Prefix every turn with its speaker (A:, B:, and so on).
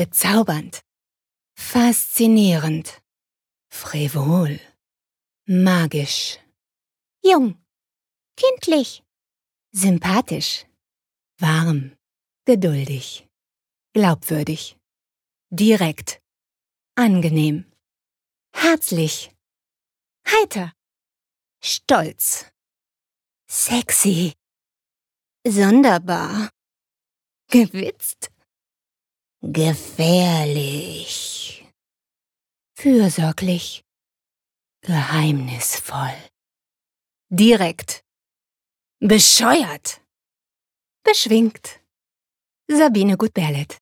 A: bezaubernd, faszinierend, frivol, magisch, jung, kindlich, sympathisch, warm, geduldig, glaubwürdig, direkt, angenehm, herzlich, heiter, stolz, sexy, sonderbar, gewitzt, gefährlich, fürsorglich, geheimnisvoll, direkt, bescheuert, beschwingt. Sabine Gutberlet.